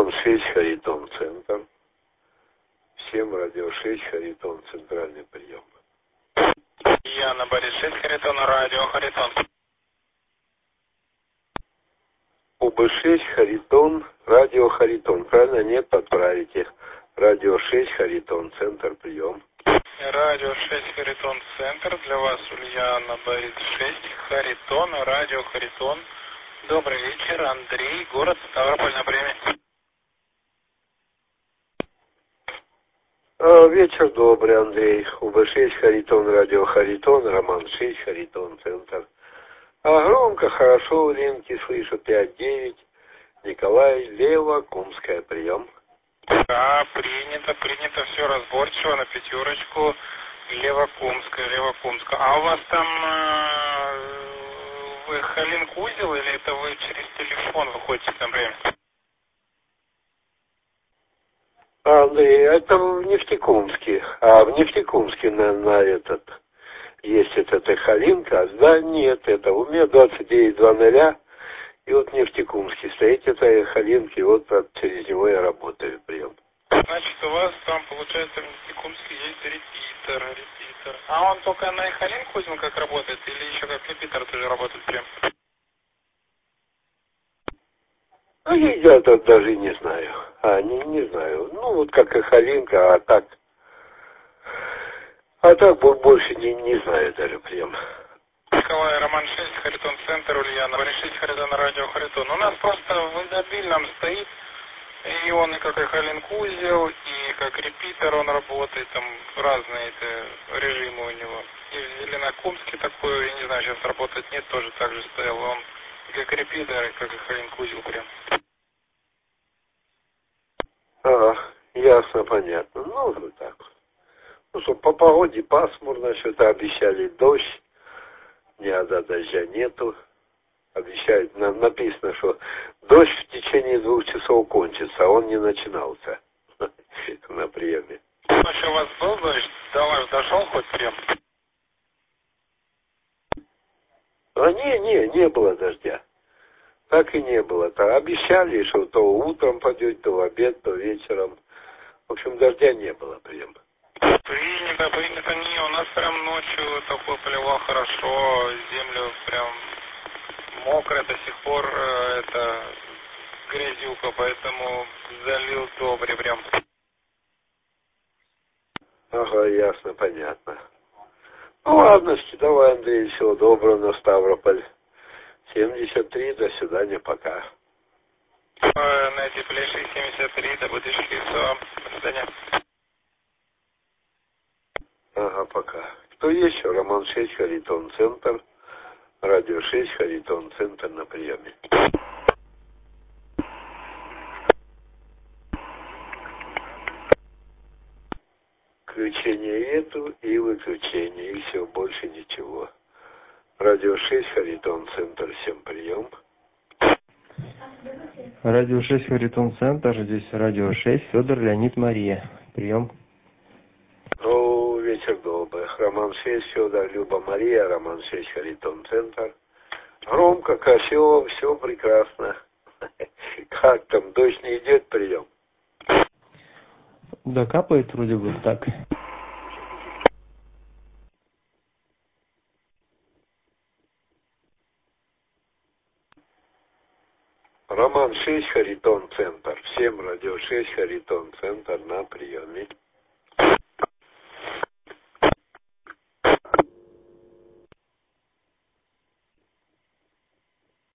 Роман 6, Харитон, центр. Всем радио 6, Харитон, центральный прием. Яна Борис 6, Харитон, радио Харитон. УБ6, Харитон, радио Харитон. Правильно? Нет, подправите. Радио 6, Харитон, центр, прием. Радио 6, Харитон, центр. Для вас Ульяна Борис 6, Харитон, радио Харитон. Добрый вечер, Андрей, город Ставрополь на приеме. Вечер добрый, Андрей. УБ6, Харитон, радио Харитон, Роман 6, Харитон, центр. Громко, хорошо, в линке слышу 5-9. Николай, Лево, Кумская, прием. Да, принято, все разборчиво, на пятерочку. Левокумская. А у вас там вы Халинг узел или это вы через телефон выходите на время? Андрей, это в Нефтекумске. А в Нефтекумске на этот есть эта Халинка. Да, нет, это у меня 2920. И вот в Нефтекумске стоит эта Халинка, и вот через него я работаю, прием. Значит, у вас там, получается, в Нефтекумске есть репитер. А он только на Халинг узел как работает, или еще как репитер тоже работает прям? Ну, я тут даже не знаю. Не знаю. Ну, вот как и Халинка, а так больше не знаю даже прям. Николай, Роман 6, Харитон, центр, Ульяна. Решить Харитон, радио Харитон. У нас просто в изобильном стоит, и он и как и Халинг узел, и как репитер он работает, там разные режимы у него. И в Зеленокумске такой, я не знаю, сейчас работает, нет, тоже так же стоял. Он и как репитер, и как и Халинг узел прям. Ясно, понятно. Ну, вот так. Ну, что по погоде пасмурно, что-то обещали дождь. Ни одного дождя нету. Обещают, написано, что дождь в течение 2 часов кончится, а он не начинался на приеме. Ночью у вас был дождь? До вас дошел хоть прям? Не было дождя. Так и не было. То обещали, что то утром пойдет, то в обед, то вечером. В общем, дождя не было прям. Принято. Не, у нас прям ночью такое поливал хорошо, землю прям мокрая до сих пор, это грязюка, поэтому залил добре прям. Ага, ясно, понятно. Ну ладно, давай, Андрей, всего доброго на Ставрополь. 73, до свидания, пока. На эти плеши 73, до будущих, все, до свидания. Ага, пока. Кто еще? Роман 6, Харитон, центр. Радио 6, Харитон, центр на приеме. Включение эту и выключение, и все, больше ничего. Радио 6, Харитон, центр, всем прием. Радио 6, Харитон, центр, здесь радио 6, Федор, Леонид, Мария. Прием. Ну, вечер добрый. Роман 6, Федор, Люба, Мария, Роман 6, Харитон, центр. Громко, красиво, все прекрасно. Как там, дождь не идет, прием? Да, капает вроде бы так. Роман 6, Харитон, центр. Всем радио 6, Харитон, центр на приеме.